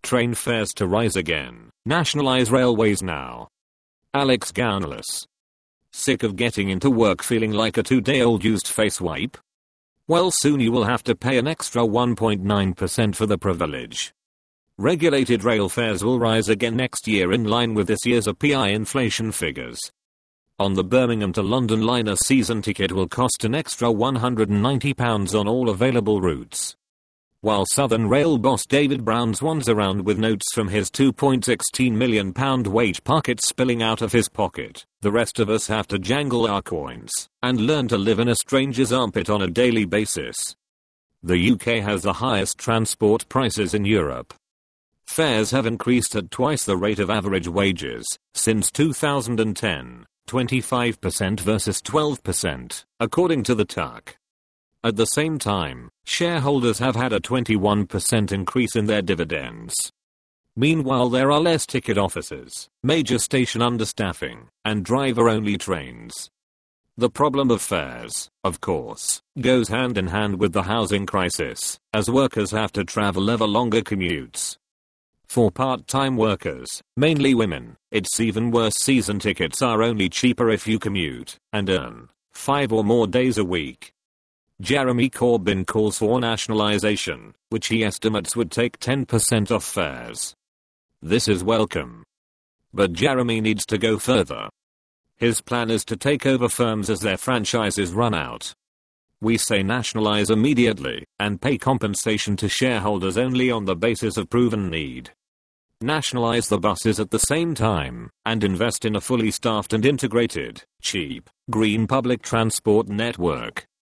Train fares to rise again. Nationalize railways now. Alex Gownless. Sick of getting into work feeling like a 2-day-old used face wipe? Well, soon you will have to pay an extra 1.9% for the privilege. Regulated rail fares will rise again next year in line with this year's API inflation figures. On the Birmingham to London line, a season ticket will cost an extra £190 on all available routes. While Southern Rail boss David Brown swans around with notes from his £2.16 million wage packet spilling out of his pocket, the rest of us have to jangle our coins and learn to live in a stranger's armpit on a daily basis. The UK has the highest transport prices in Europe. Fares have increased at twice the rate of average wages since 2010. 25% versus 12%, according to the TUC. At the same time, shareholders have had a 21% increase in their dividends. Meanwhile, there are less ticket offices, major station understaffing, and driver-only trains. The problem of fares, of course, goes hand in hand with the housing crisis, as workers have to travel ever longer commutes. For part-time workers, mainly women, it's even worse. Season tickets are only cheaper if you commute and earn 5 or more days a week. Jeremy Corbyn calls for nationalisation, which he estimates would take 10% off fares. This is welcome. But Jeremy needs to go further. His plan is to take over firms as their franchises run out. We say nationalise immediately and pay compensation to shareholders only on the basis of proven need. Nationalise the buses at the same time and invest in a fully staffed and integrated, cheap, green public transport network.